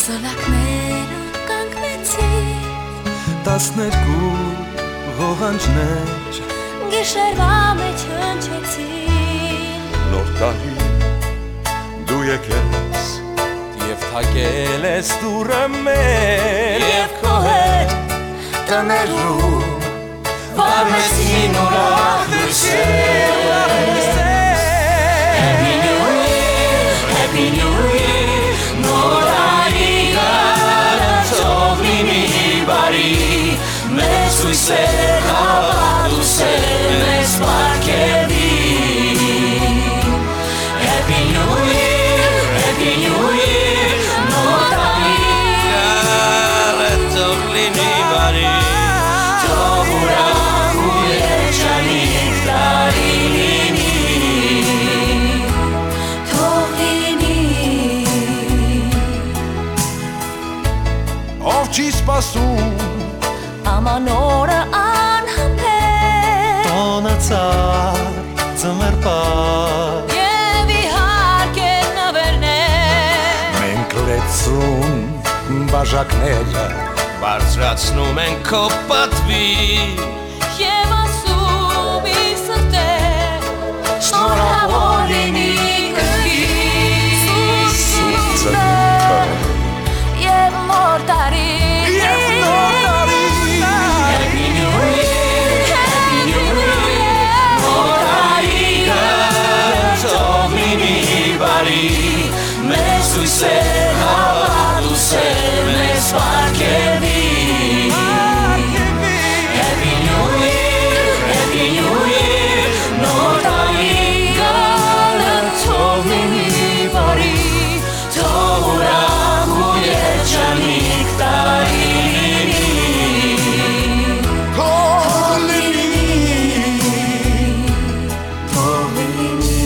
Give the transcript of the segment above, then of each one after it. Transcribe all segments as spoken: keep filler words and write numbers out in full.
Սլակները կանգնեցին տասներկու ղողանջներ Գիշերվա մեջ հնչեցին Նոր տարի դու եկես Եվ թակել ես դուրը մեր Եվ քո հետ տներում վարվեցին ուրախ դրսեր Happy New Year, Happy New Year Նոր տարի գալը թող լինի բարի Մեծ հույսեր հավատուսեր մեզ պարգևի Happy New Year, Happy New Year Նոր տարի գալը թող լինի բարի Թող ուրախ ու երջանիկ տարի լինի Թող լինի Ով չի սպասում Ամանորը անհամբեր Տոնացար ծմեր պար Եվ իհարկե նվերներ Մենք լեցում բաժակները Բարձրացնում ենք քո պատվի Եվ ասում ի սրտեր Շնորհավոր լինի կրկին Սուրբ ծնունդը Եվ նոր տարի Եվ նոր տարի Happy New Year, Happy New Year Նոր տարի գալը թող լինի բարի Մեծ հույսեր հավատուսեր մեզ պարգևի Happy New Year, Happy New Year Նոր տարի գալը թող լինի բարի Թող ուրախ ու երջանիկ տարի լինի Թող լինի Թող լինի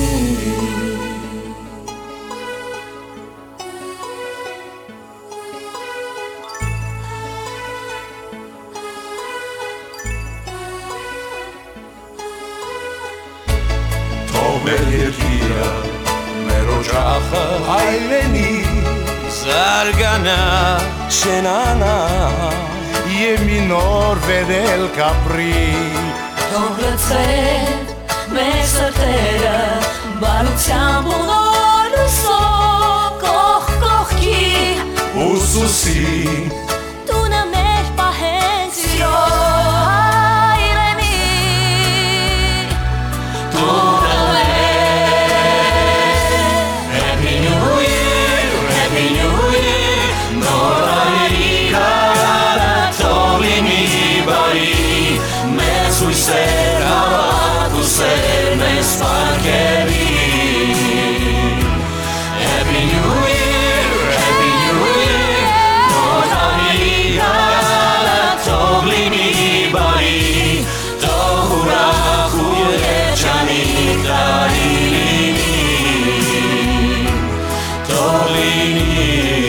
Թող մեր երկիրը մեր օջախը հայրենի Զարգանա շենանա Եվ մի նոր վերել կապրի Թող լցվեն մեր սրտերը բարությամբ ու նոր լույսով կողք կողքի Ուսուսի տունը մեր պահեն սիրով հայրենի Տունը մեր Happy New Year, Happy New Year Նոր տարի գալը թող լինի բարի Մեծ հույսեր հավատուսեր մեզ պարգևի Happy New Year, Happy New Year Նոր տարի գալը թող լինի բարի Թող ուրախ ու երջանիկ տարի լինի Թող լինի